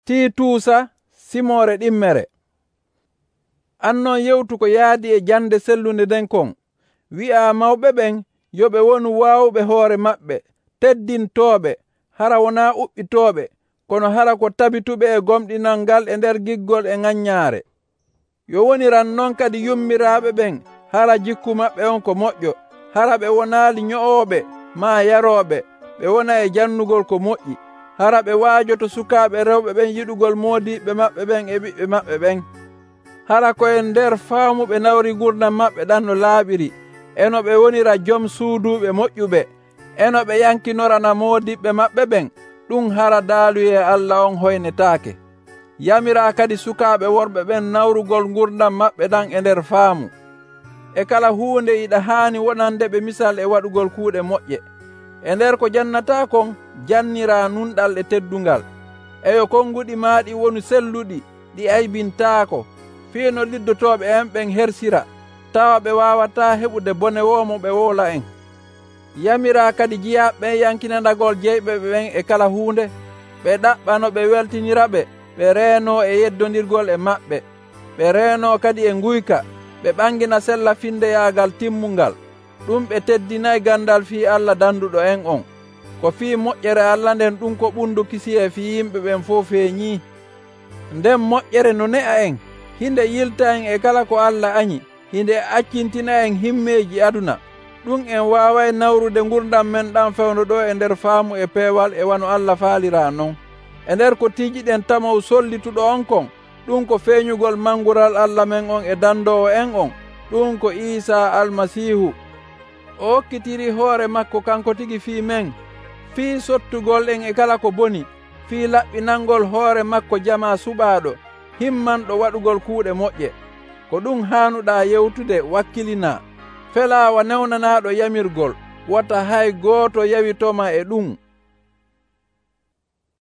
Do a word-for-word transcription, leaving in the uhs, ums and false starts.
Tiituusa simore ɗimmere. Annon yewtu ko yaadi e jande sellunde den kon wi'a mawɓe ɓen yoɓe wonu waawɓe hoore maɓɓe, teddintooɓe, hara wona uɓɓitooɓe, kono hara ko tabituɓe e gomɗinal ngal e nder giggol e ŋaññaare. Yo woniran noon kadi yummiraaɓe ɓen hara jikku maɓɓe on ko moƴƴo, hara ɓe wonaali nyo'ooɓe ma yarooɓe, ɓe wona e jannugol ko moƴƴi, hara ɓe waajoto sukaaɓe rewɓe ɓen yiɗugol moodiɓɓe maɓɓe ɓen e ɓiɓɓe maɓɓe ɓen. Hara koye nder faamu ɓe nawri gurdam maɓɓe ɗan no laaɓiri, eno ɓe wonira jom suuduɓe moƴƴuɓe, eno ɓe yankinorana moodiɓɓe maɓɓe ɓen, ɗum hara daaluye Allah on hoynetaake. Yamira kadi sukaaɓe worɓe ɓen nawrugol gurdam maɓɓe ɗan e nder faamu. E kala huunde iɗa haani wonande ɓe misal e waɗugol kuuɗe moƴƴe. E nder ko jannata kon jannira nunɗal e teddungal. Eyo konnguɗi maaɗi wonu selluɗi ɗi aybintaako, fiino liddotooɓe en ɓen hersira, tawa ɓe wawata heɓude bone womo ɓe woola en. Yamira kadi jiyaaɓe ɓen yankinanagol jeyɓe ɓen e kala huunde, ɓe ɗaɓɓano ɓe weltinira ɓe, ɓe reeno e yeddondirgol e maɓɓe, ɓe reeno kadi e nguyka, ɓe ɓangina sella findeyagal timmungal. Ɗum ɓe teddinayi gandal fii Allah danduɗo en on, ko fii moƴƴere Allah nden ɗum ko ɓundu kisi e fii yimɓe ɓen fof feeñi. Nden moƴƴere no ne'a en, hinde yilta en e kala ko Allah añi, hinde accintina en himmeji aduna. Ɗum en waaway nawrude gurdam men ɗan fewno ɗo e nder faamu e peewal e wano Allah faalira non. E nder ko tiijiɗen tamaw sollituɗo on kon, ɗum ko feeñugol mangural Allah men on e dandowo en on, ɗum ko Isa almasihu. O hokkitiri hoore makko kanko tigi fii men, fii sottugol en e kala ko boni, fii laɓɓinangol hoore makko jama suɓaaɗo, himmanɗo waɗugol kuuɗe moƴƴe. Ko ɗum haanuɗa yewtude wakkilina, felaawa newnanaaɗo yamirgol, wota hay gooto yawitoma e ɗum.